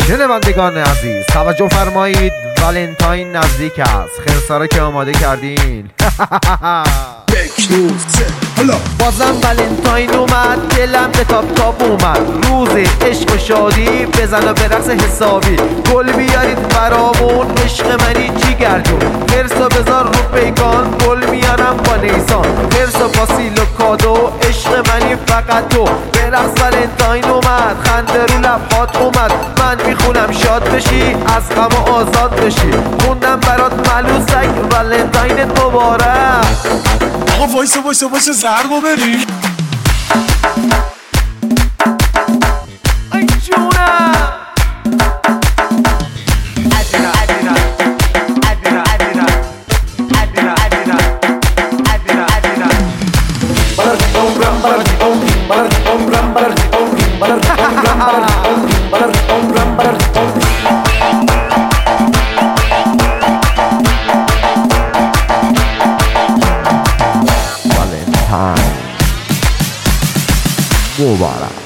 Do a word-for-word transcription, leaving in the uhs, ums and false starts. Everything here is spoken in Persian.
شنوندگان عزیز توجه فرمایید، ولنتاین نزدیک است. خرسا که آماده کردین؟ یک دو سه حالا بازم ولنتاین اومد، دلم به تاپ تاپ اومد. روز عشق و شادی بزن و به رقص حسابی. گل بیارید برامون، عشق منی جیگر جون. خرسا بذار رو پیکان، گل میارم با نیسان. خرسا پاسیل و کادو، عشق منی فقط تو. به رقص ولنتاین اومد، خنده رو لبات اومد. من میخونم شاد بشی، از غم آزاد بشی. خوندم برات ملوسک، ولنتاین مبارک. آقا وایسا وایسا وایسا ضربو بریم. ای جونم Valentine مبارک.